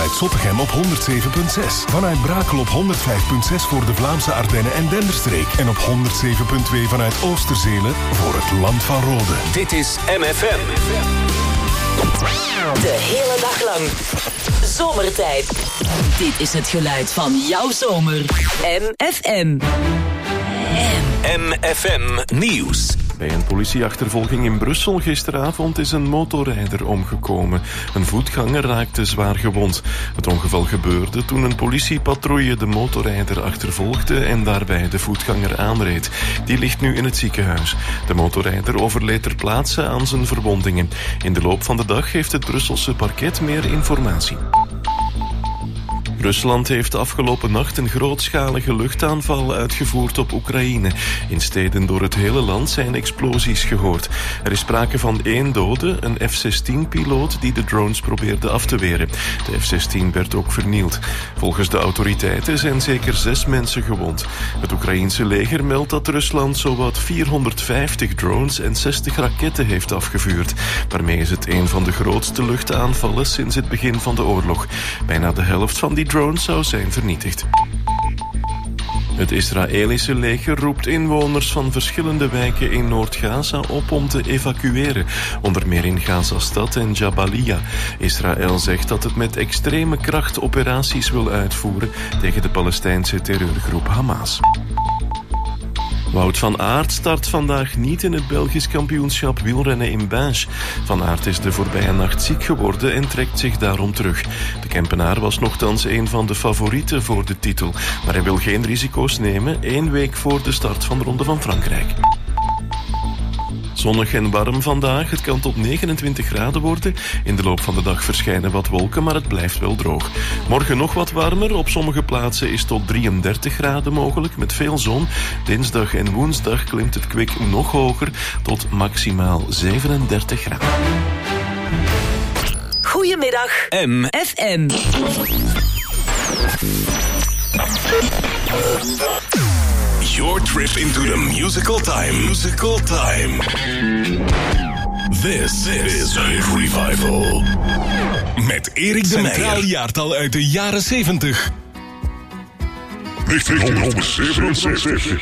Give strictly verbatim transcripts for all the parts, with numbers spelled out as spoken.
vanuit Zottegem op honderd zeven komma zes. Vanuit Brakel op honderd vijf komma zes voor de Vlaamse Ardennen en Denderstreek. En op honderd zeven komma twee vanuit Oosterzelen voor het Land van Rode. Dit is M F M. De hele dag lang. Zomertijd. Dit is het geluid van jouw zomer. M F M. M F M Nieuws. Bij een politieachtervolging in Brussel gisteravond is een motorrijder omgekomen. Een voetganger raakte zwaar gewond. Het ongeval gebeurde toen een politiepatrouille de motorrijder achtervolgde en daarbij de voetganger aanreed. Die ligt nu in het ziekenhuis. De motorrijder overleed ter plaatse aan zijn verwondingen. In de loop van de dag heeft het Brusselse parket meer informatie. Rusland heeft afgelopen nacht een grootschalige luchtaanval uitgevoerd op Oekraïne. In steden door het hele land zijn explosies gehoord. Er is sprake van één dode, een F zestien-piloot die de drones probeerde af te weren. De F zestien werd ook vernield. Volgens de autoriteiten zijn zeker zes mensen gewond. Het Oekraïense leger meldt dat Rusland zowat vierhonderdvijftig drones en zestig raketten heeft afgevuurd. Daarmee is het een van de grootste luchtaanvallen sinds het begin van de oorlog. Bijna de helft van die drones zou zijn vernietigd. Het Israëlische leger roept inwoners van verschillende wijken in Noord-Gaza op om te evacueren, onder meer in Gazastad en Jabalia. Israël zegt dat het met extreme kracht operaties wil uitvoeren tegen de Palestijnse terreurgroep Hamas. Wout van Aert start vandaag niet in het Belgisch kampioenschap wielrennen in Binche. Van Aert is de voorbije nacht ziek geworden en trekt zich daarom terug. De Kempenaar was nochtans een van de favorieten voor de titel. Maar hij wil geen risico's nemen, één week voor de start van de Ronde van Frankrijk. Zonnig en warm vandaag. Het kan tot negenentwintig graden worden. In de loop van de dag verschijnen wat wolken, maar het blijft wel droog. Morgen nog wat warmer. Op sommige plaatsen is tot drieëndertig graden mogelijk, met veel zon. Dinsdag en woensdag klimt het kwik nog hoger, tot maximaal zevenendertig graden. Goedemiddag. M F M. Your trip into the musical time. Musical time. This is a revival. Met Erik de Meijer. Centraal jaartal uit de jaren zeventig. negentienhonderdzevenenzestig.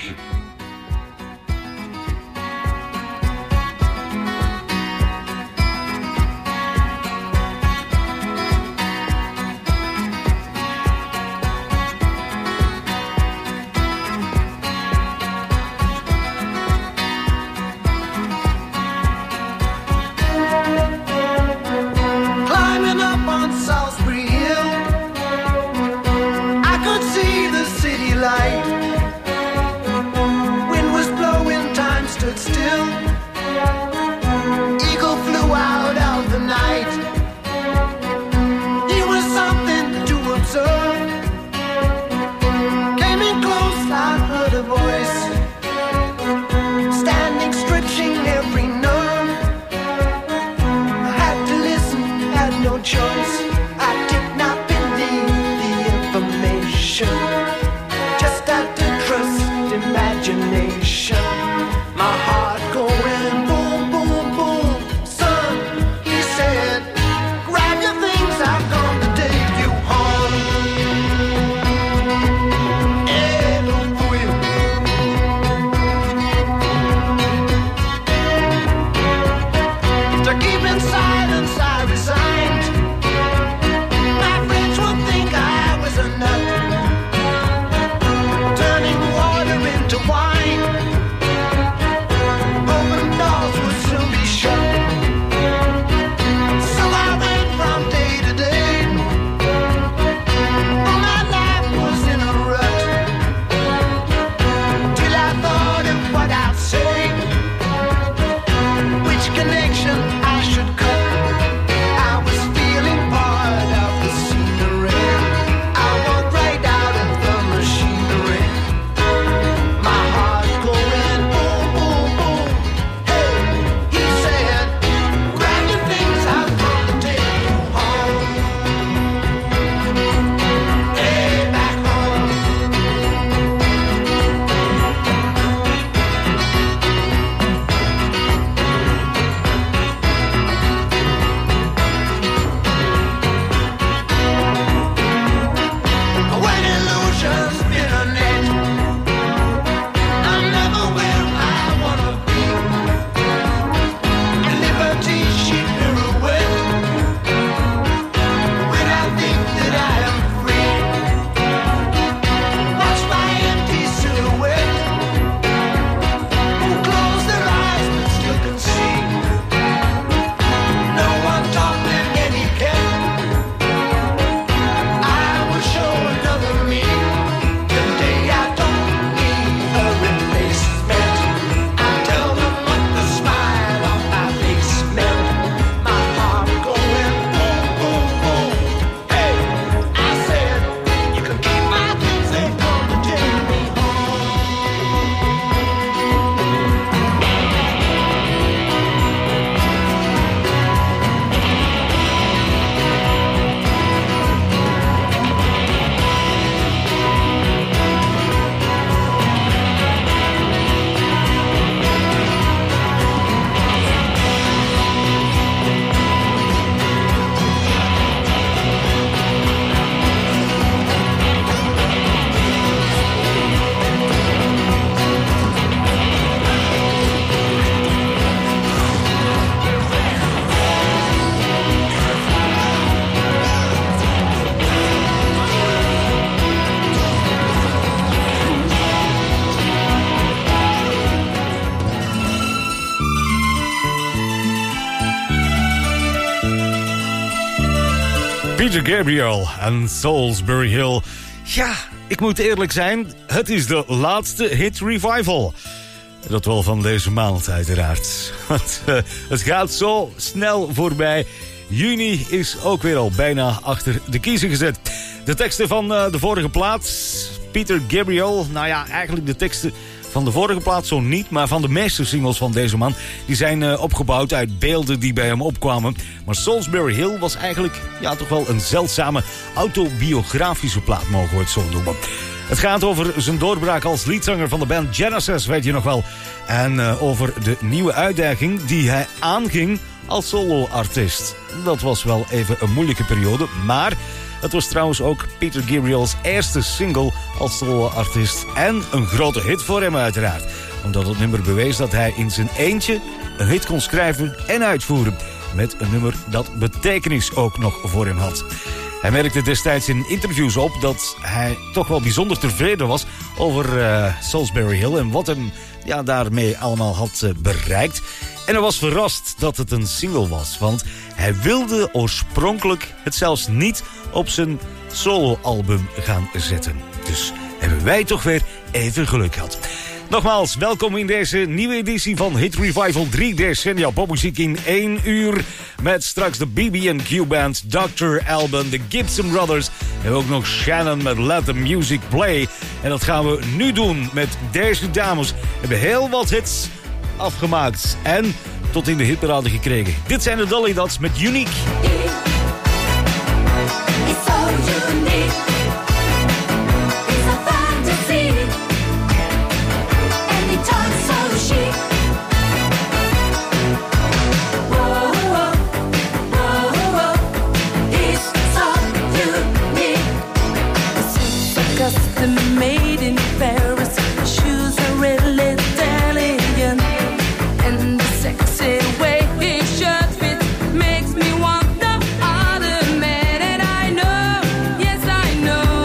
To keep in silence I resigned. Peter Gabriel en Salisbury Hill. Ja, ik moet eerlijk zijn, het is de laatste hit revival. Dat wel van deze maand uiteraard. Want uh, het gaat zo snel voorbij. Juni is ook weer al bijna achter de kiezer gezet. De teksten van uh, de vorige plaat, Peter Gabriel, nou ja, eigenlijk de teksten van de vorige plaat zo niet, maar van de meeste singles van deze man, die zijn uh, opgebouwd uit beelden die bij hem opkwamen. Maar Salisbury Hill was eigenlijk ja, toch wel een zeldzame autobiografische plaat, mogen we het zo noemen. Het gaat over zijn doorbraak als leadzanger van de band Genesis, weet je nog wel. En uh, over de nieuwe uitdaging die hij aanging als solo-artiest. Dat was wel even een moeilijke periode, maar het was trouwens ook Peter Gabriel's eerste single als solo-artiest. En een grote hit voor hem uiteraard. Omdat het nummer bewees dat hij in zijn eentje een hit kon schrijven en uitvoeren. Met een nummer dat betekenis ook nog voor hem had. Hij merkte destijds in interviews op dat hij toch wel bijzonder tevreden was over uh, Salisbury Hill en wat hem ja, daarmee allemaal had uh, bereikt. En hij was verrast dat het een single was, want hij wilde oorspronkelijk het zelfs niet op zijn soloalbum gaan zetten. Dus hebben wij toch weer even geluk gehad. Nogmaals, welkom in deze nieuwe editie van Hit Revival drie decennia popmuziek in één uur. Met straks de B B and Q Band, doctor Alban, de Gibson Brothers en ook nog Shannon met Let the Music Play. En dat gaan we nu doen met deze dames. We hebben heel wat hits afgemaakt en tot in de hitparade gekregen. Dit zijn de Dolly Dots met Unique. It's so unique. It's a fantasy. And it talks so chic. Whoa, whoa, whoa, whoa. It's so unique. It's a custom made in Paris. Shoes are really Italian. And the sexy way his shirt fits makes me want the other man. And I know, yes I know.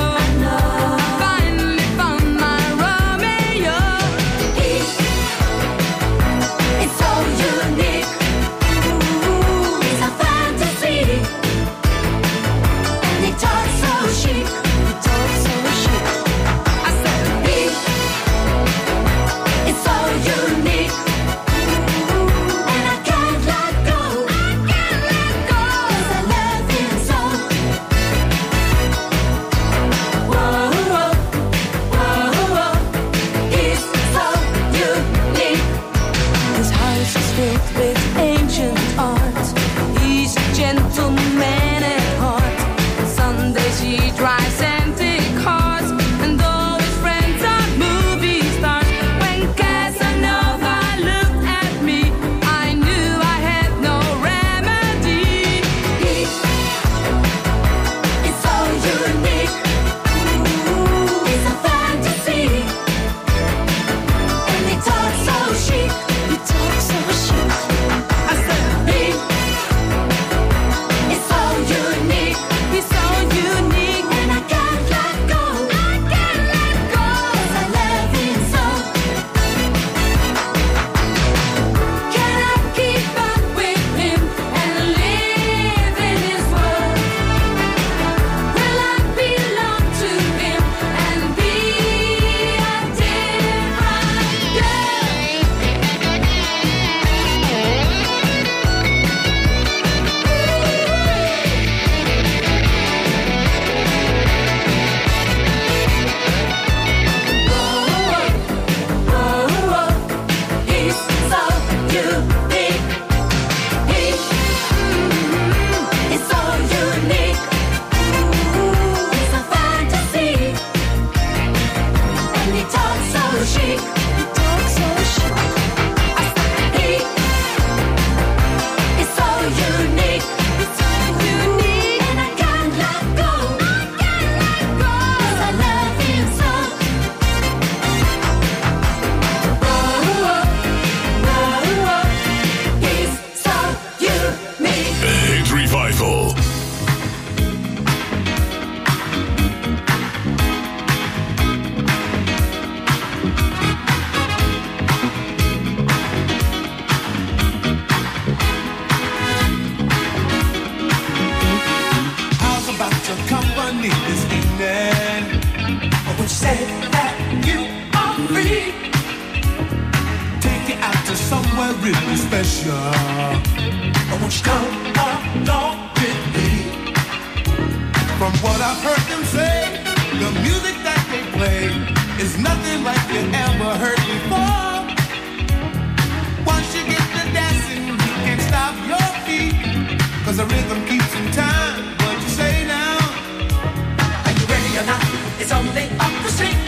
really special. Won't you come along with me? From what I've heard them say, the music that they play is nothing like you ever heard before. Once you get to dancing, you can't stop your feet, 'cause the rhythm keeps in time. What you say now? Are you ready or not? It's only up the street.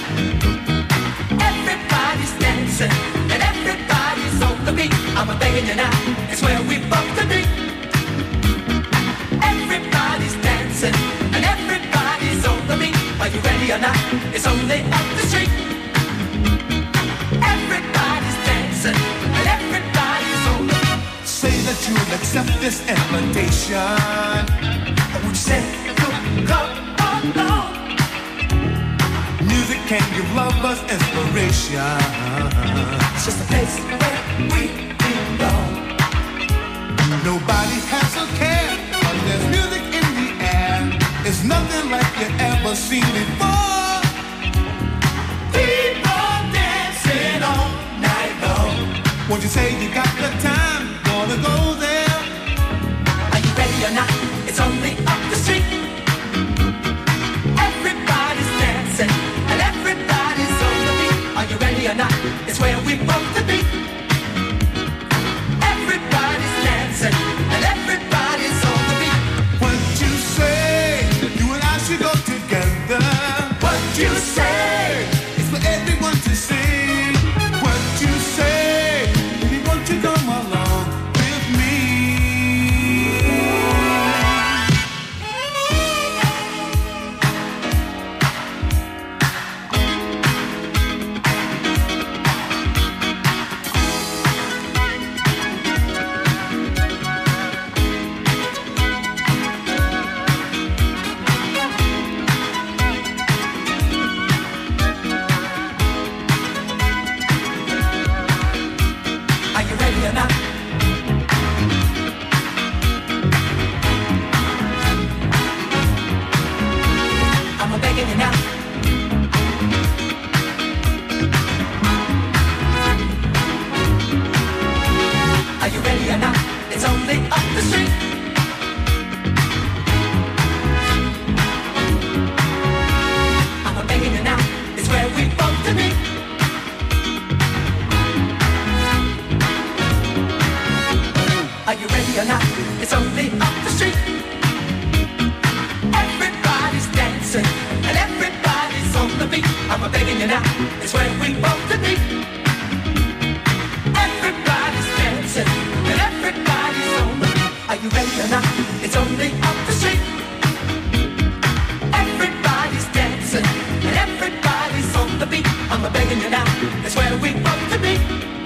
Everybody's dancing and everybody's on the beat. I'm begging you now, it's where we both to be. Everybody's dancing and everybody's on the beat. Are you ready or not? It's only up the street. Everybody's dancing and everybody's on the beat. Say that you'll accept this invitation. Would you say, come, come along? Music can give lovers inspiration. It's just a place where we belong. Nobody has a care, but there's music in the air. It's nothing like you ever seen before. People dancing all night long. Won't you say you got the time? Gonna go there. Are you ready or not? It's only up the street. Everybody's dancing and everybody's on the beat. Are you ready or not? It's where we both to be. Everybody's dancing and everybody's on the beat. What you say? You and I should go together. What you say? It's for everyone to see. What you say? Baby, won't you come along with me? Are you ready or not? I'm begging you now. Are you ready or not? It's only up the street. I'm begging you now. It's where we both to be. Are you ready or not? It's only up the street. Everybody's dancing and everybody's on the beat. I'm begging you now. It's where we both to be. Everybody's dancing and everybody's on the beat. Are you ready or not? It's only up the street. Everybody's dancing and everybody's on the beat. I'm begging you now. It's where we both to be.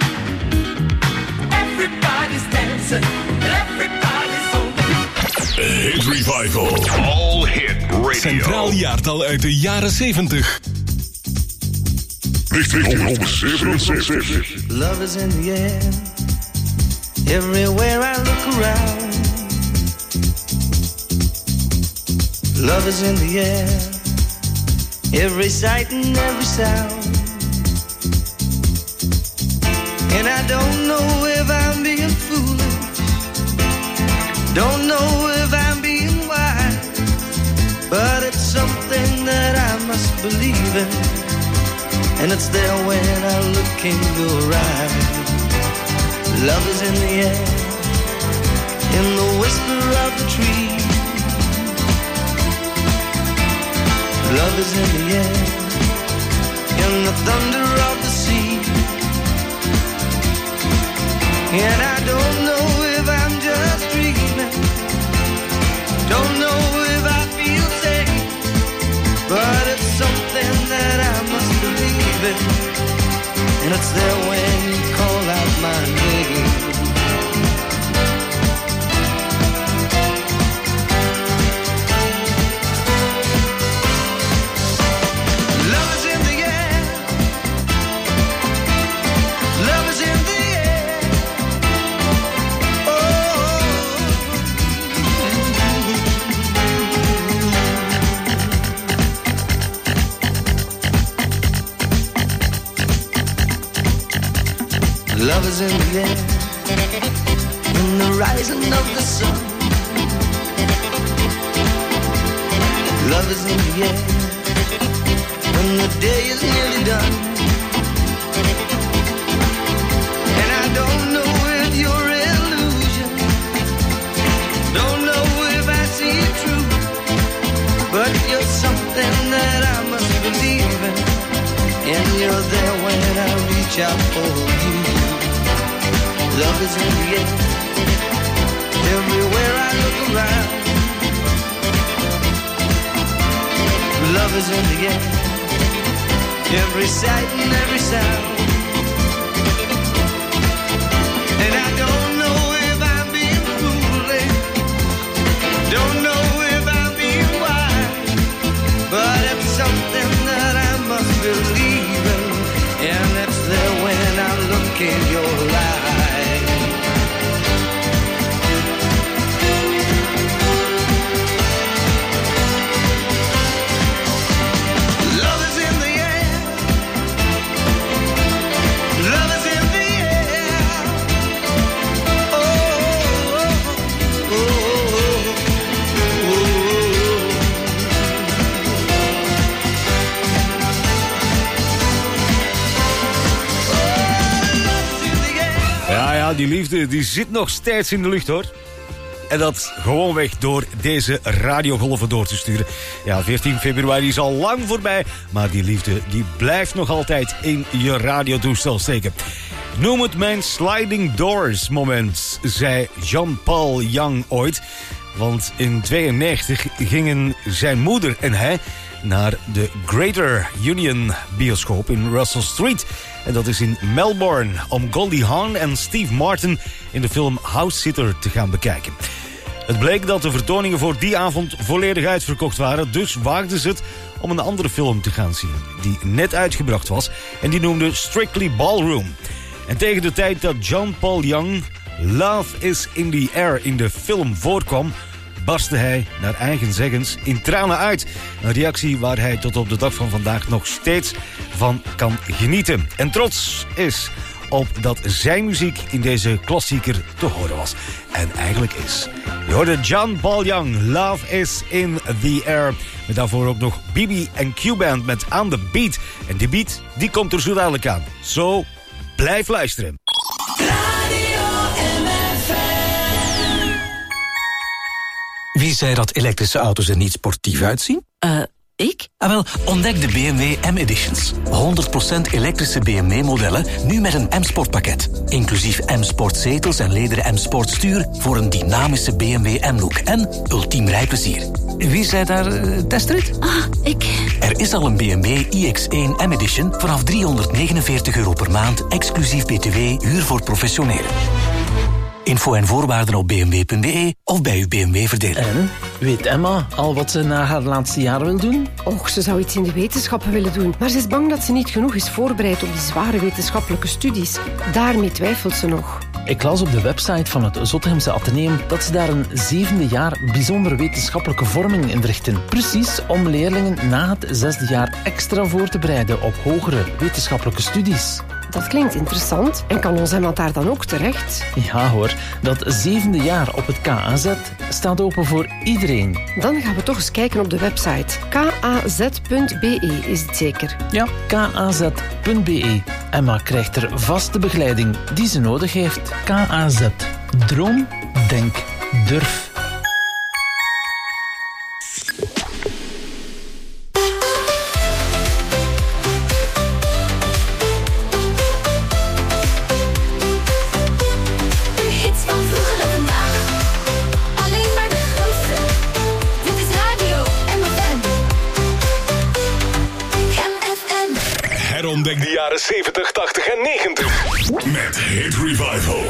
Everybody's dancing and everybody's on the beat. Hit Revival. All Hit Radio. Centraal jaartal uit de jaren zeventig. Richting honderdzevenenzeventig. Love is in the air. Everywhere I look around. Love is in the air. Every sight and every sound. And I don't know if I'm being foolish. Don't know if I'm being wise. But it's something that I must believe in. And it's there when I look in your eyes. Love is in the air. In the whisper of the tree. Love is in the air. In the thunder of the sea. And I don't know if I'm just dreaming. Don't know if I feel safe. But it's something that I must believe in. And it's there when you call out my name. Love is in the air. Love is in the air. Love is in the air, in the rising of the sun. Love is in the air, when the day is nearly done. And I don't know if you're illusion, don't know if I see it true, but you're something that I must believe in, and you're there when I reach out for you. Love is in the air, everywhere I look around. Love is in the air, every sight and every sound. And I don't know if I'm being foolish, don't know if I'm being wise, but it's something that I must believe in, and it's there when I look in your eyes. Love is in the air, love is in the air. Oh, oh, oh, oh, oh. Ja, ja, die liefde die zit nog steeds in de lucht, hoor. En dat gewoonweg door deze radiogolven door te sturen. Ja, veertien februari is al lang voorbij, maar die liefde die blijft nog altijd in je radiotoestel steken. Noem het mijn sliding doors moment, zei Jean-Paul Young ooit. Want in tweeënnegentig gingen zijn moeder en hij naar de Greater Union bioscoop in Russell Street. En dat is in Melbourne, om Goldie Hawn en Steve Martin in de film House Sitter te gaan bekijken. Het bleek dat de vertoningen voor die avond volledig uitverkocht waren, dus waagden ze het om een andere film te gaan zien, die net uitgebracht was, en die noemde Strictly Ballroom. En tegen de tijd dat Jean-Paul Young Love is in the Air in de film voorkwam, barstte hij naar eigen zeggens in tranen uit. Een reactie waar hij tot op de dag van vandaag nog steeds van kan genieten. En trots is op dat zijn muziek in deze klassieker te horen was. En eigenlijk is. Je hoorde Jean-Paul Young, Love is in the Air. Met daarvoor ook nog B B en Q-Band met On The Beat. En die beat, die komt er zo dadelijk aan. Zo, blijf luisteren. Wie zei dat elektrische auto's er niet sportief uitzien? Eh, uh, ik? Ah, wel, ontdek de B M W M-Editions. honderd procent elektrische B M W-modellen, nu met een M-Sport-pakket. Inclusief M-Sport zetels en lederen M-Sport stuur voor een dynamische B M W M-look en ultiem rijplezier. Wie zei daar uh, testrit? Ah, ik. Er is al een B M W i X één M-Edition vanaf driehonderdnegenenveertig euro per maand, exclusief B T W, huur voor professionelen. Info en voorwaarden op b m w punt b e of bij uw B M W-verdeler. En, weet Emma al wat ze na haar laatste jaar wil doen? Och, ze zou iets in de wetenschappen willen doen. Maar ze is bang dat ze niet genoeg is voorbereid op die zware wetenschappelijke studies. Daarmee twijfelt ze nog. Ik las op de website van het Zottegemse Atheneum dat ze daar een zevende jaar bijzondere wetenschappelijke vorming inrichten. Precies om leerlingen na het zesde jaar extra voor te bereiden op hogere wetenschappelijke studies. Dat klinkt interessant. En kan ons iemand daar dan ook terecht? Ja hoor, dat zevende jaar op het K A Z staat open voor iedereen. Dan gaan we toch eens kijken op de website. k a z punt b e is het zeker? Ja, k a z punt b e. Emma krijgt er vaste begeleiding die ze nodig heeft. K A Z. Droom, denk, durf. Herontdek de jaren zeventig, tachtig en negentig met Hit Revival.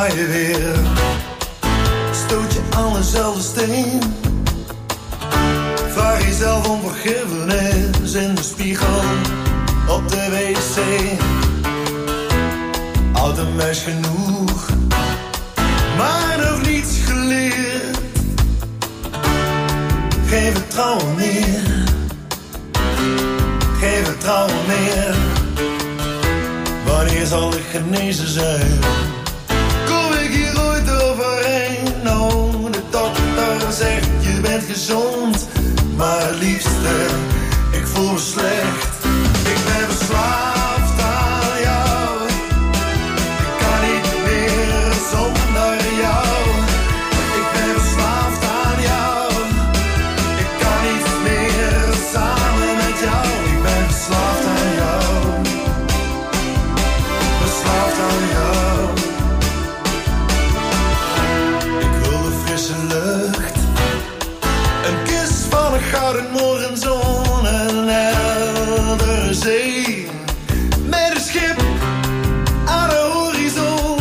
sta je weer. Stoot je aan dezelfde steen. Vraag jezelf om vergiffenis in de spiegel op de wc. Oud en wijs genoeg, maar nog niets geleerd. Geen vertrouwen meer, geen vertrouwen meer. Wanneer zal ik genezen zijn? Kom ik hier ooit overheen? Nou, de dokter zegt je bent gezond, maar liefste, ik voel me slecht. Ik ben verslaafd aan jou. Ik kan niet meer zonder jou. Ik ben verslaafd aan jou. Ik kan niet meer samen met jou. Ik ben verslaafd aan jou. Verslaafd aan jou. Ik wil de frisse lucht, een kus van een gouden morgenzon en een heldere zee. Met een schip aan de horizon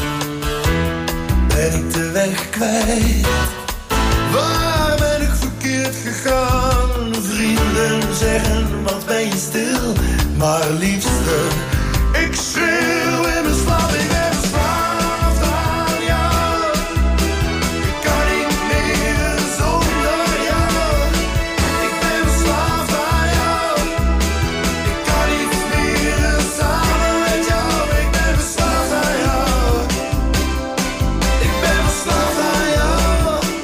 ben ik de weg kwijt. Waar ben ik verkeerd gegaan? Vrienden zeggen, wat ben je stil? Maar liefste, ik schreeuw in mijn slaap. Ik ben verslaafd aan jou. Ik kan niet meer zonder jou. Ik ben verslaafd aan jou. Ik kan niet meer samen met jou. Ik ben verslaafd aan jou. Ik ben verslaafd aan jou.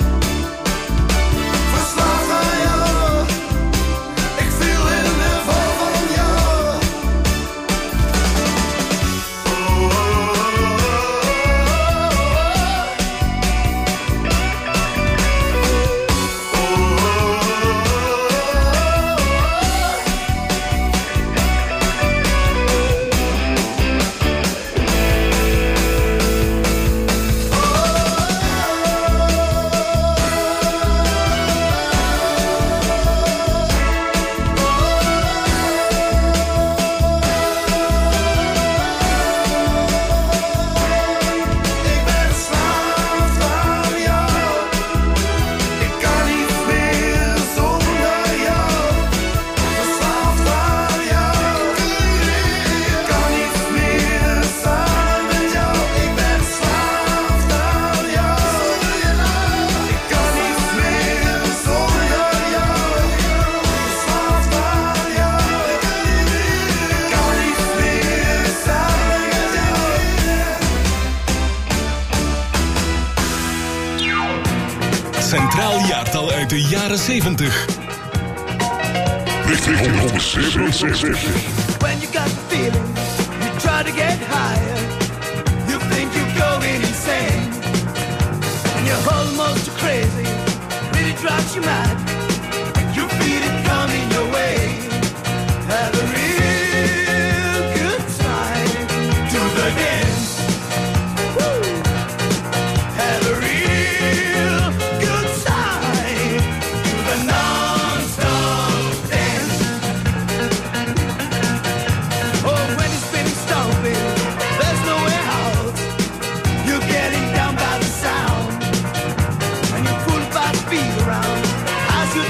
Verslaafd aan jou. Ik viel in de val van jou. Ik ben verslaafd aan jou. Ik kan niet meer zonder jou. Verslaafd aan jou. Ik kan niet meer samen met jou. Ik ben verslaafd aan jou. Ik kan niet meer zonder jou. Verslaafd aan jou. Ik kan niet meer samen met jou. Centraal jaartal uit de jaren zeventig. Richting honderdzevenenzeventig. When you got the feeling, you try to get higher. You think you're going insane, and you're almost crazy. Really drives you mad. You feel it coming your way. Have a real good time to the dance. Woo! Have a real good time to the non-stop dance. Oh, when you're spinning stomping, there's no way out. You're getting down by the sound, and you're pulled by the beat around as you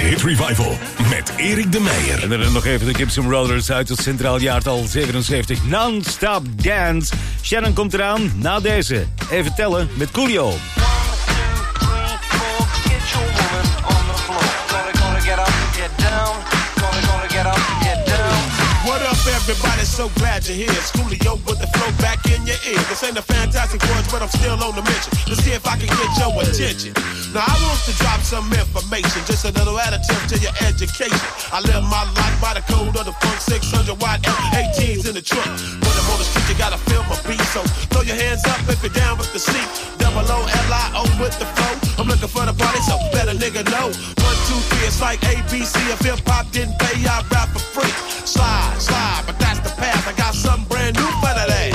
Hit Revival met Erik de Meijer. En dan nog even de Gibson Brothers uit het Centraal Jaartal zevenenzeventig. Non-stop dance. Shannon komt eraan na deze. Even tellen met Coolio. What up, everybody? So glad you're here. It's Coolio with the flow back in your ear. This ain't a fantastic words, but I'm still on the mission. Let's see if I can get your attention. Now, I want to drop some information, just a little additive to your education. I live my life by the code of the funk, six hundred watt F eighteens in the trunk. When I'm on the street, you gotta feel my beat, so throw your hands up if you're down with the seat. Double O L I O with the flow. I'm looking for the party, so let a nigga know. One, two, three, it's like A B C. If hip-hop didn't pay, I rap for free. Slide, slide, but that's the path. I got something brand new for today.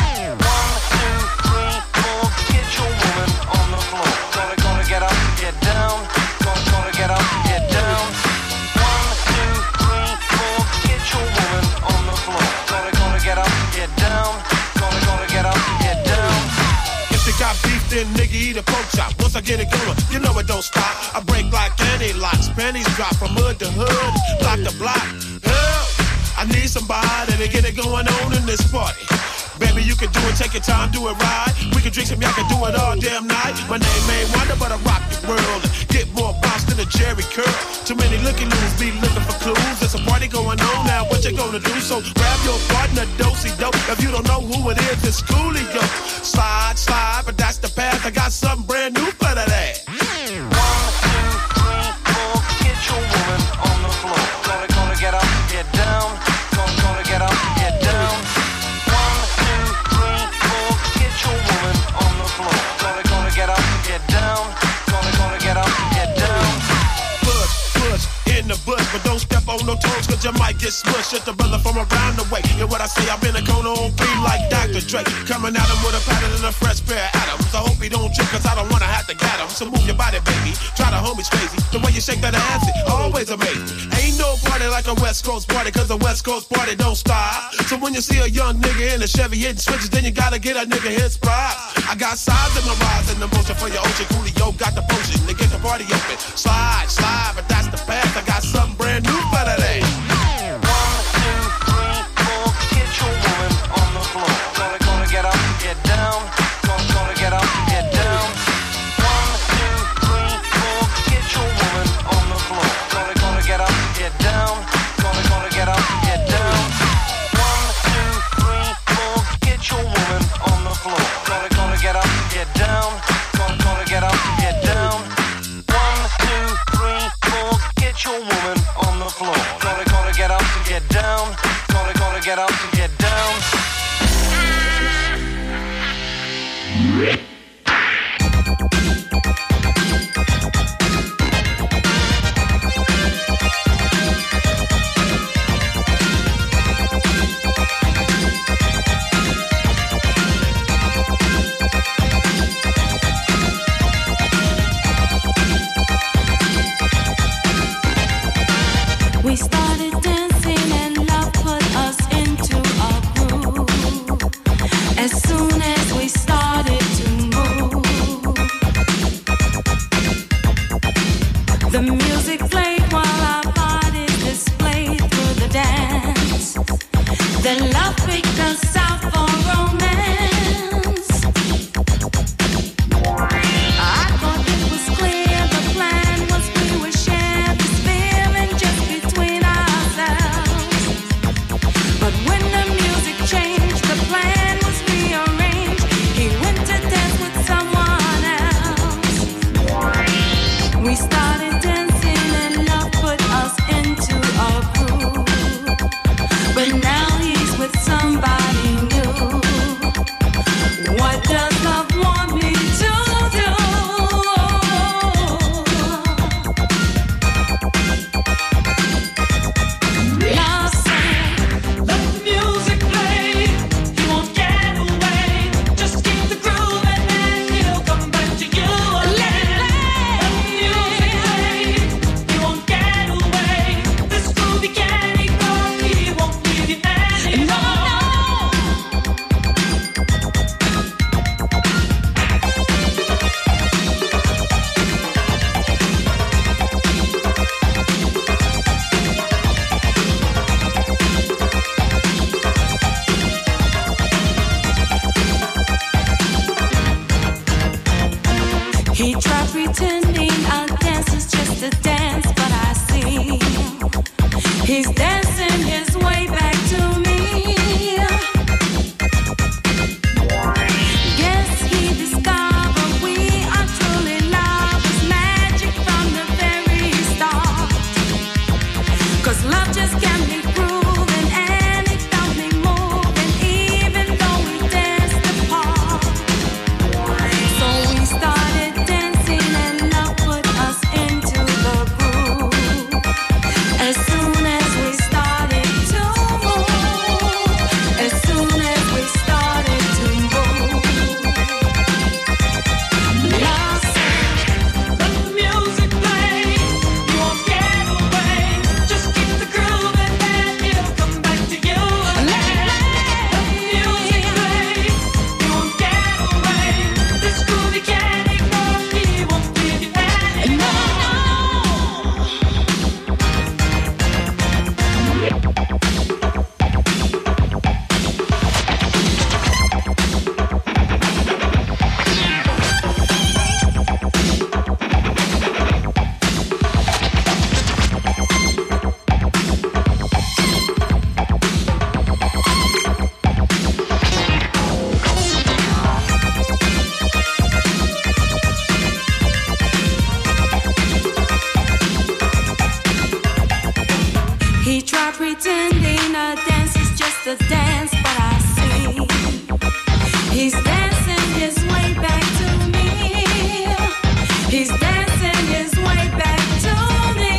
Got beef, then nigga eat a pork chop. Once I get it going, you know it don't stop. I break like any locks, pennies drop from hood to hood, block to block. Help! I need somebody to get it going on in this party. Baby, you can do it, take your time, do it right. We can drink some, y'all can do it all damn night. My name ain't Wonder, but I rock the world. Get more bounce than a Jerry Curl. Too many looking loose, be looking for clues. There's a party going on now, what you gonna do? So grab your partner, do-si-do. If you don't know who it is, it's Coolio. Slide, slide, but that's the path. I got something brand new for that. But don't step on no toes, cause you might get smushed. Just a brother from around the way. And what I say, I've been a cone on beat like Doctor Dre. Coming at him with a pattern and a fresh pair of atoms. I hope he don't trip, cause I don't wanna have to get him. So move your body, baby. Try the homies crazy. The way you shake that ass, it always amazing. Ain't no party like a West Coast party, cause a West Coast party don't stop. So when you see a young nigga in a Chevy hitting switches, then you gotta get a nigga his pride. I got sides in my rise and the motion for your ocean. Coolio got the potion to get the party open. Slide, slide, but that's the path. I got something brand new for today. But now he's with somebody pretending a dance is just a dance, but I see he's dancing his way back to me. Guess he discovered we are truly lovers, magic from the very start. 'Cause love just can't be proven, and it don't be moving, even though we danced apart. So we started dancing, and love put us into the groove. As soon as we started to move, as soon as we started to move, love said, let the music play. You won't get away. Just keep the groove and then it'll come back to you again. Let the music play. You won't get away. This groove you can't ignore. He won't leave you anymore. He tried pretending a dance is just a dance, but I see he's dancing his way back to me. He's dancing his way back to me.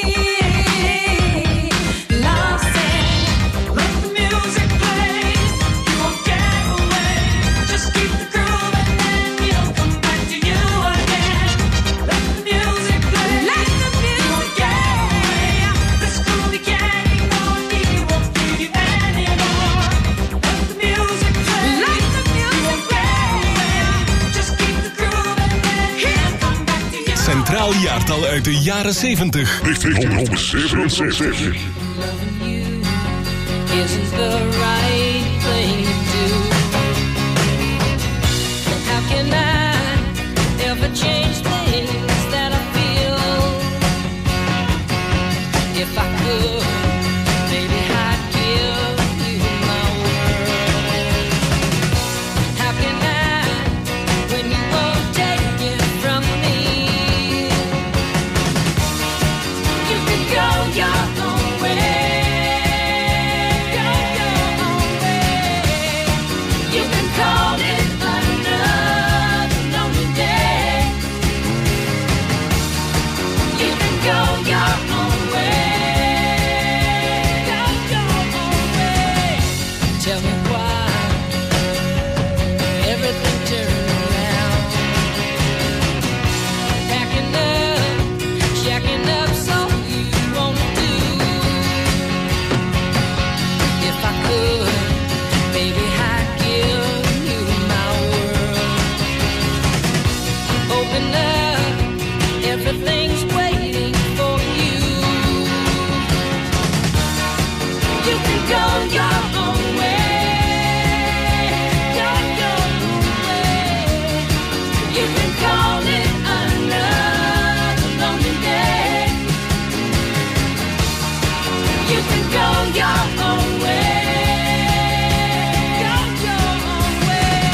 Love said, let the music play. You won't get away. Just keep the groove and then he'll come back to you again. Let the music play. Let the music get away. This groove you can't ignore. He won't leave you anymore. Let the music play. Let the music play. Just keep the groove and then he'll come back to you. Centraal jaartal uit de jaren zeventig. zevenenzeventig. Isn't the right thing to do. How can I ever change things that I feel? If I could, maybe I'd give you my word. How can I, when you won't take it from me? You can go your own way. Go your own way. You can call it another lonely day. You can go your own way. Go your own way. Tell me why everything turned around. Packing up, shacking up, so you won't do. If I could, baby, I'd give you my world. Open up, everything's waiting for you. You can go your own way. Go your own way. You can call it another lonely day. You can go your own way. Go your own way.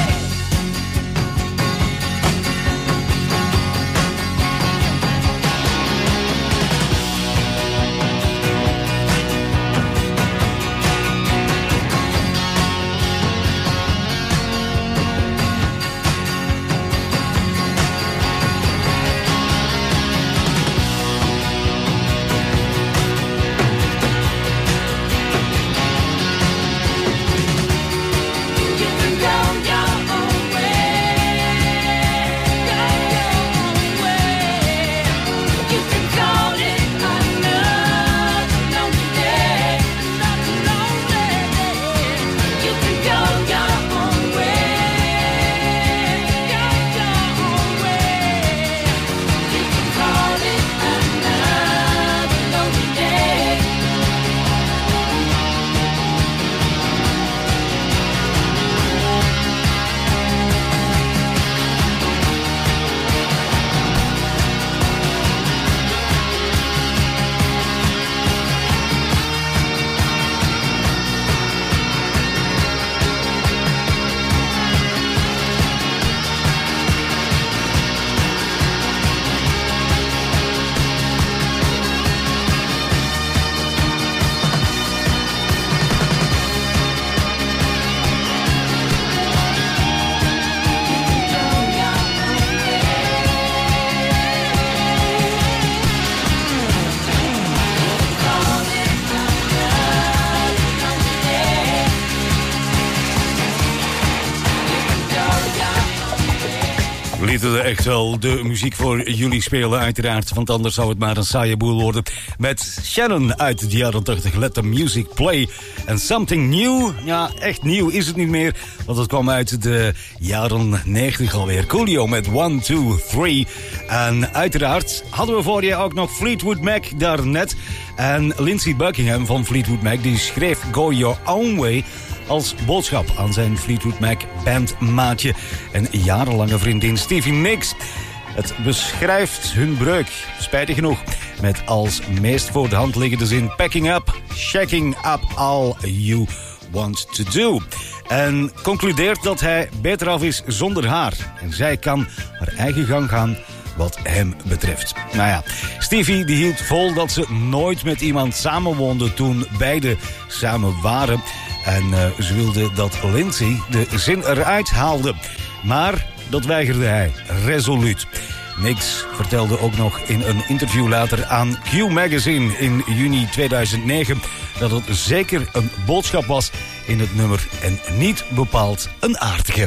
lieten we echt wel de muziek voor jullie spelen, uiteraard. Want anders zou het maar een saaie boel worden. Met Shannon uit de jaren tachtig, Let the Music Play. En Something New, ja, echt nieuw is het niet meer. Want het kwam uit de jaren negentig alweer. Coolio met one, two, three. En uiteraard hadden we voor je ook nog Fleetwood Mac daarnet. En Lindsey Buckingham van Fleetwood Mac, die schreef Go Your Own Way als boodschap aan zijn Fleetwood Mac bandmaatje en jarenlange vriendin Stevie Nicks. Het beschrijft hun breuk, spijtig genoeg, met als meest voor de hand liggende zin: packing up, shacking up all you want to do. En concludeert dat hij beter af is zonder haar. En zij kan haar eigen gang gaan wat hem betreft. Nou ja, Stevie die hield vol dat ze nooit met iemand samenwoonde toen beide samen waren. En uh, ze wilde dat Lindsey de zin eruit haalde. Maar dat weigerde hij, resoluut. Nicks vertelde ook nog in een interview later aan Q Magazine in juni tweeduizend negen... dat het zeker een boodschap was in het nummer en niet bepaald een aardige.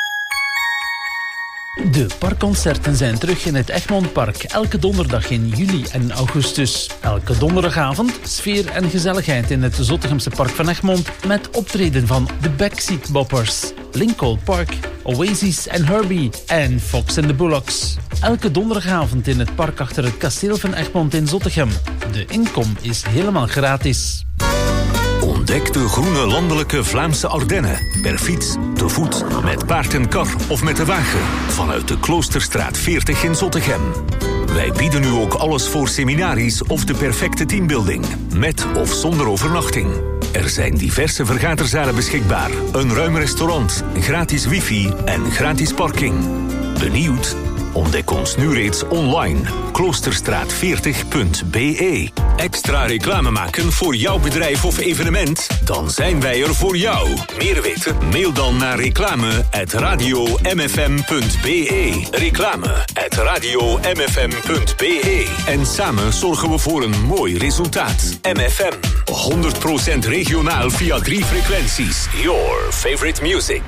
De parkconcerten zijn terug in het Egmondpark. Elke donderdag in juli en augustus. Elke donderdagavond sfeer en gezelligheid in het Zottegemse Park van Egmond. Met optreden van de Backseat Boppers, Lincoln Park, Oasis en Herbie en Fox and the Bullocks. Elke donderdagavond in het park achter het kasteel van Egmond in Zottegem. De inkom is helemaal gratis. Ontdek de groene landelijke Vlaamse Ardennen. Per fiets, te voet, met paard en kar of met de wagen. Vanuit de Kloosterstraat veertig in Zottegem. Wij bieden nu ook alles voor seminaries of de perfecte teambuilding. Met of zonder overnachting. Er zijn diverse vergaderzalen beschikbaar. Een ruim restaurant, gratis wifi en gratis parking. Benieuwd? Ontdek ons nu reeds online. kloosterstraat veertig punt b e. Extra reclame maken voor jouw bedrijf of evenement? Dan zijn wij er voor jou. Meer weten? Mail dan naar reclame at radio m f m punt b e. Reclame at radio m f m punt b e. En samen zorgen we voor een mooi resultaat. M F M. honderd procent regionaal via drie frequenties. Your favorite music.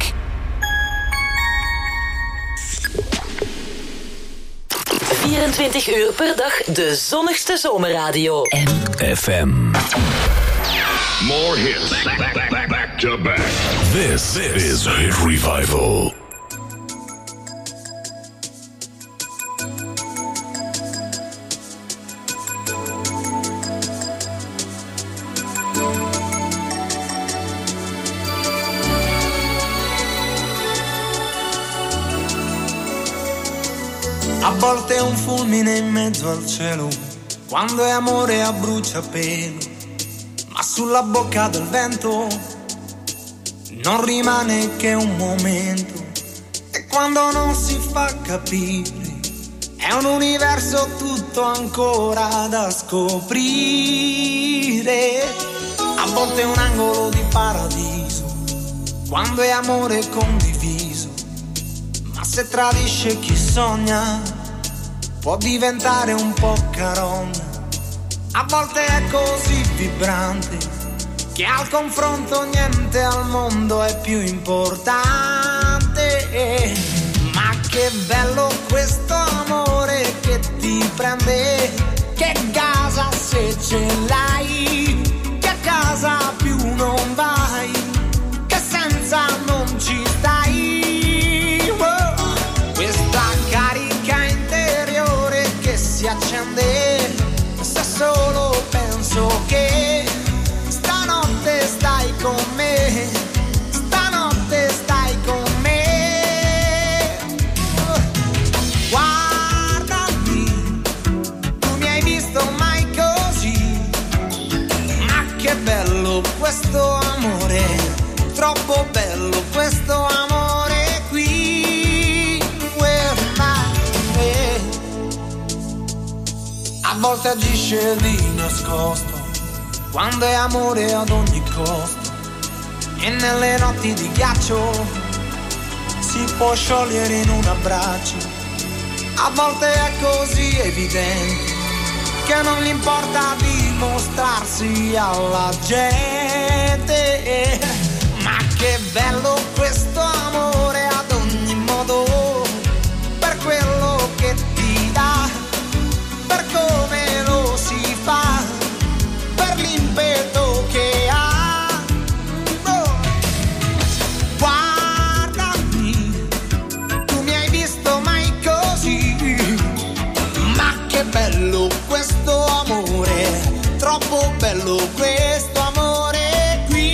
vierentwintig uur per dag de zonnigste zomerradio. M F M. More hits. Back, back, back, back to back. This is Hit Revival. A volte è un fulmine in mezzo al cielo, quando è amore a bruciapelo, ma sulla bocca del vento non rimane che un momento. E quando non si fa capire, è un universo tutto ancora da scoprire. A volte è un angolo di paradiso, quando è amore condiviso, ma se tradisce chi sogna può diventare un po' carogna. A volte è così vibrante che al confronto niente al mondo è più importante. Ma che bello questo amore che ti prende, che gasa se ce l'hai, che a casa più non vai, che senza non ci stai. Oh, questa carica interiore che si accende se solo penso che stanotte stai con me, stanotte stai con me. Oh, guardami, tu mi hai visto mai così, ma che bello questo amore, troppo bello questo amore qui. Where am I? A volte agisce di nascosto, quando è amore ad ogni costo, e nelle notti di ghiaccio si può sciogliere in un abbraccio. A volte è così evidente che non gli importa dimostrarsi alla gente. Ma che bello questo amore ad ogni modo, per questo bello questo amore qui.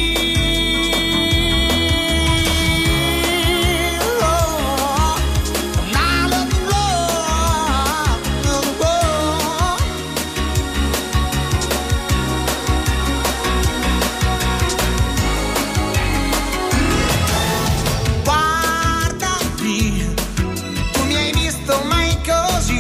Oh, my love, love, love. Guarda qui, tu mi hai visto mai così?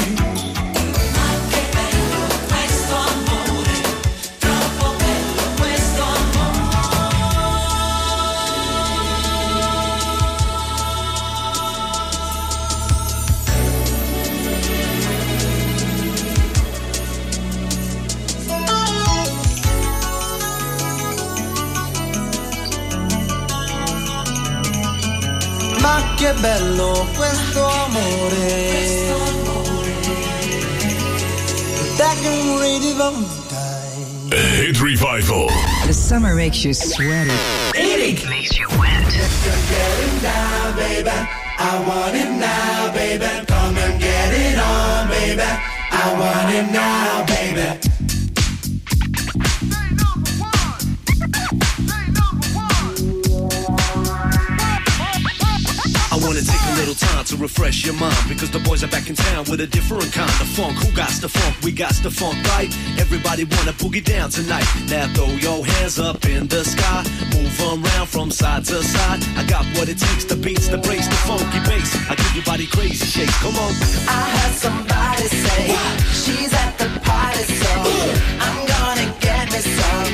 Ma che bello questo amore. Back in Radio Valentine. Hit Revival. The summer makes you sweaty. It makes you wet. If you're getting down, baby, I want it now, baby. Come and get it on, baby. I want it now, baby. I wanna take a little time to refresh your mind, because the boys are back in town with a different kind of funk. Who got the funk? We got the funk, right? Everybody wanna boogie down tonight. Now throw your hands up in the sky, move around from side to side. I got what it takes, the beats, the breaks, the funky bass. I give your body crazy shakes. Come on. I heard somebody say she's at the party, so I'm gonna get me some.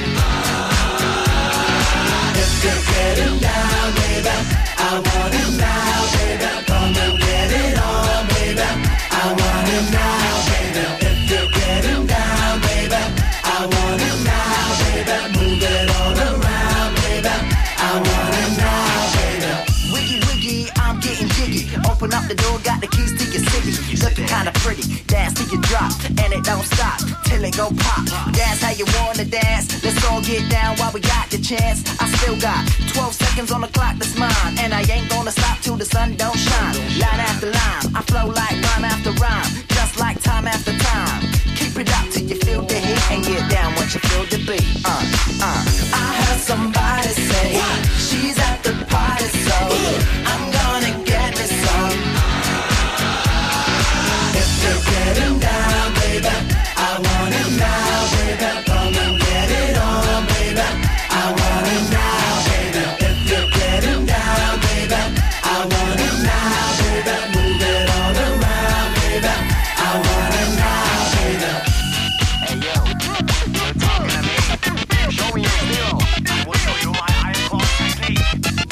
If you're getting down, baby, I want it now, baby. Come and get it on, baby. I want it now, baby. If you're getting down, baby, I want it now, baby. Move it all around, baby. I want it now, baby. Wiggy wiggy, I'm getting jiggy. Open up the door, got the keys to your city. Looking kinda pretty, dance till you drop, and it don't stop till it go pop. Dance how you wanna dance. Let's all get down while we got the chance. I still got twelve seconds on the clock that's mine, and I ain't gonna stop till the sun don't shine. Line after line, I flow like rhyme after rhyme, just like time after time. Keep it up till you feel the heat, and get down once you feel the beat. Uh, uh. I heard somebody say she's at the party, so I'm gonna get me some. If you're getting down, baby, I want it now, baby. Come and get it on, baby. I want it now, baby. If you're getting down, baby, I want it now, baby. Move it all around, baby. I want it now, baby. Hey yo, you're talking to me. Show me your skill. I will show you my iron claw technique.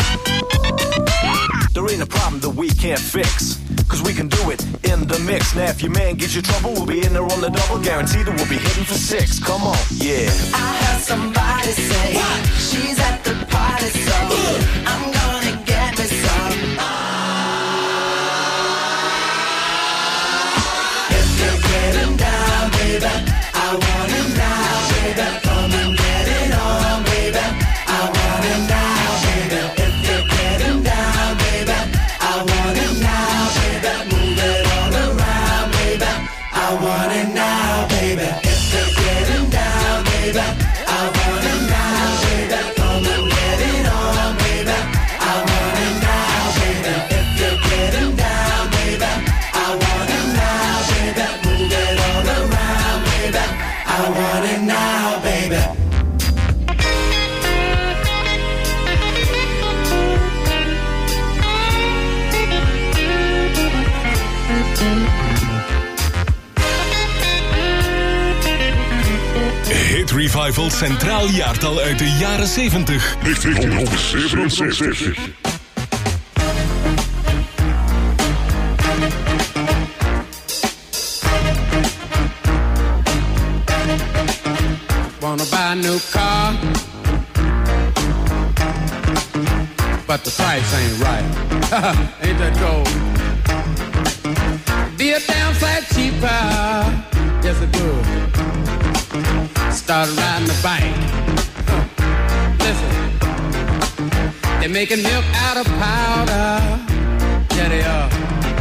There ain't a problem that we can't fix, cause we can do it in the mix. Now if your man gives you trouble, we'll be in there on the double. Guaranteed that we'll be hitting for six. Come on, yeah. I heard somebody say she's at the party, so I'm gonna get me some. If you're getting down, baby, I want it now, baby. Come and get it on, baby. I want it now, baby. If you're getting down, baby, I want it now, baby. Move it all around, baby. I want it now, baby. If you're getting down, baby, I want it now, baby. Come and get it on, baby. I want it now, baby. If you're getting down, baby, I want it now, baby. Move it all around, baby. I want it now, baby. Hit Revival Centraal Jaartal uit de jaren zeventig. negentienhonderdzevenenzestig. Wanna buy a new car, but the price ain't right. Ain't that cold? Be a damn sight cheaper. Yes, it would. Started riding the bike. Listen, they're making milk out of powder. Yeah, they are.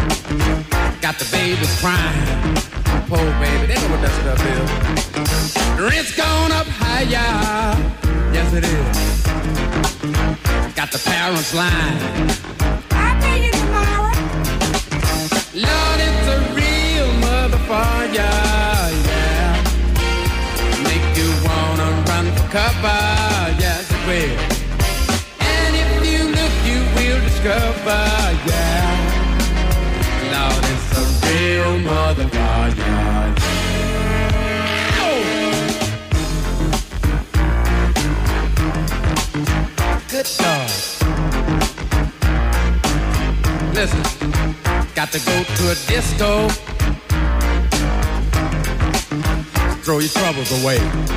Got the babies crying. Poor baby, they know what that stuff is. Rent's gone up higher. Yes, it is. Got the parents lying. I'll pay you tomorrow. Lord, it's a real motherfucker, yeah. Make you wanna run for cover, yes it will. And if you look, you will discover, yeah. Lord, it's a real motherfucker, yeah. Good God. Listen, got to go to a disco. Throw your troubles away.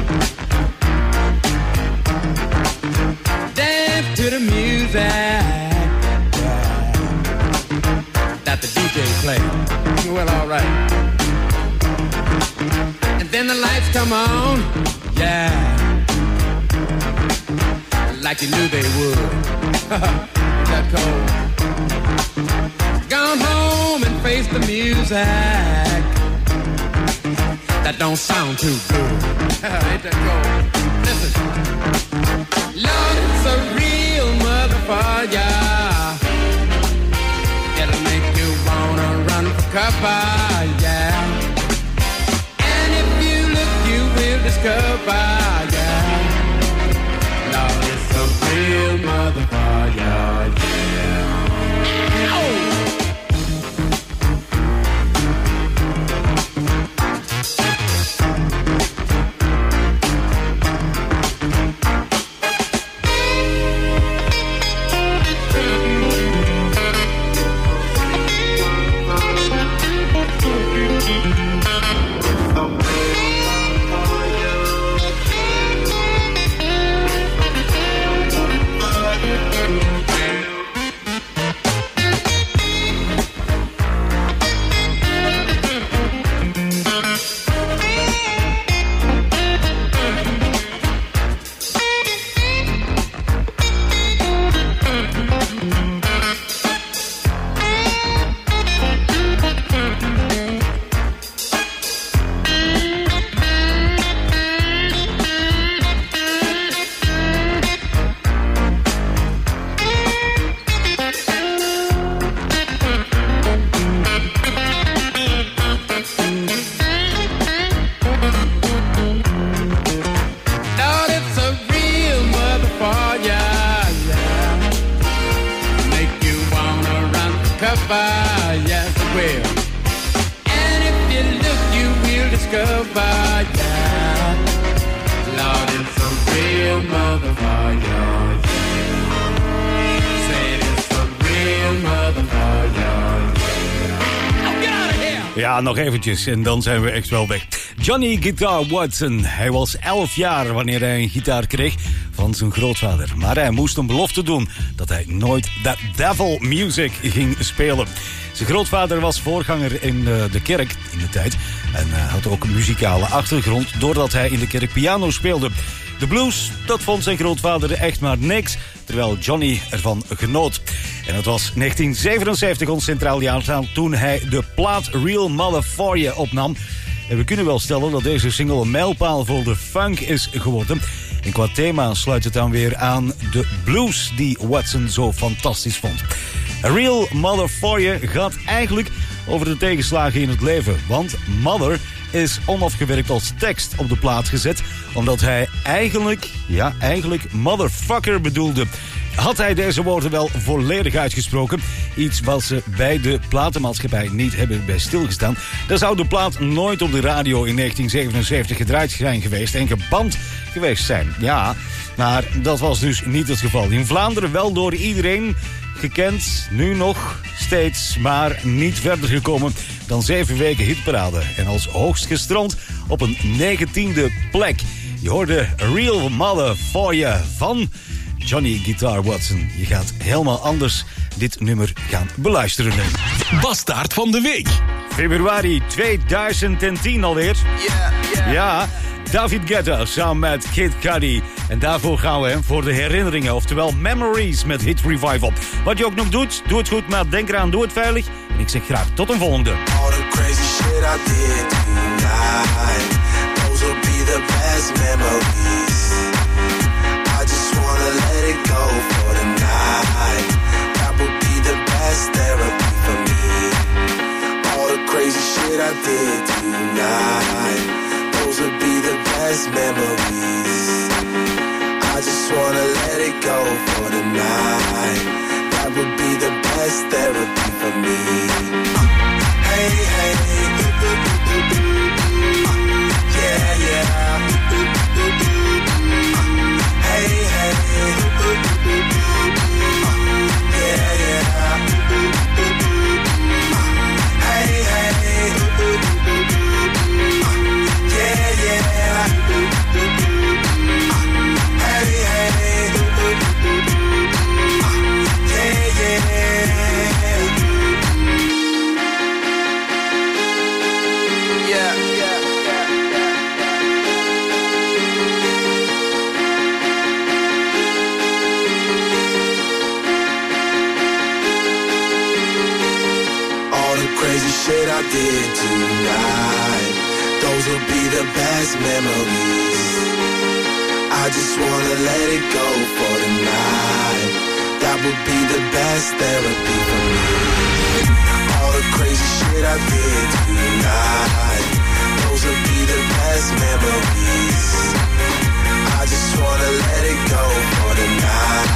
Dance to the music, yeah, that the D J plays. Well, all right. And then the lights come on, yeah, like you knew they would. Is that cold? Gone home and face the music. That don't sound too good. Ain't that cold? Listen. Lord, it's a real motherfucker. It'll make you wanna run for cover, yeah. And if you look, you will discover, yeah. Lord, it's a real motherfucker, yeah. Oh! Ja, nog eventjes en dan zijn we echt wel weg. Johnny Guitar Watson. Hij was elf jaar wanneer hij een gitaar kreeg van zijn grootvader. Maar hij moest een belofte doen dat hij nooit that devil music ging spelen. Zijn grootvader was voorganger in de kerk in de tijd. En had ook een muzikale achtergrond doordat hij in de kerk piano speelde. De blues, dat vond zijn grootvader echt maar niks, terwijl Johnny ervan genoot. En het was negentien zevenenzeventig ons centraal jaartal toen hij de plaat Real Mother For You opnam. En we kunnen wel stellen dat deze single een mijlpaal voor de funk is geworden. En qua thema sluit het dan weer aan de blues die Watson zo fantastisch vond. A Real Mother For You gaat eigenlijk over de tegenslagen in het leven. Want Mother is onafgewerkt als tekst op de plaat gezet, omdat hij eigenlijk, ja, eigenlijk motherfucker bedoelde. Had hij deze woorden wel volledig uitgesproken, iets wat ze bij de platenmaatschappij niet hebben bij stilgestaan, dan zou de plaat nooit op de radio in negentien zevenenzeventig gedraaid zijn geweest en geband geweest zijn. Ja, maar dat was dus niet het geval. In Vlaanderen wel door iedereen gekend, nu nog steeds, maar niet verder gekomen dan zeven weken hitparade. En als hoogst gestrand op een negentiende plek. Je hoorde Real Mother For You van Johnny Guitar Watson. Je gaat helemaal anders dit nummer gaan beluisteren. Bastaard van de week. Februari tweeduizend tien alweer. Yeah, yeah. Ja, David Guetta samen met Kid Cudi. En daarvoor gaan we voor de herinneringen, oftewel Memories met Hit Revival. Wat je ook nog doet, doe het goed, maar denk eraan, doe het veilig. En ik zeg graag tot een volgende. All the crazy shit I did tonight. Those will be the best memories. I just wanna let it go for the night. That would be the best therapy for me. All the crazy shit I did tonight, those would be the best memories. I just wanna let it go for the night. That would be the best therapy for me. Hey, hey, yeah, yeah. Hey, hey, yeah, yeah. Hey, hey, yeah, yeah. Hey, hey, yeah, yeah. Yeah, yeah, yeah, yeah. All the crazy shit I did tonight, those will be the best memories. I just wanna let it go for the night. That would be the best therapy for me. All the crazy shit I did tonight, those will be the best memories. I just wanna let it go for the night.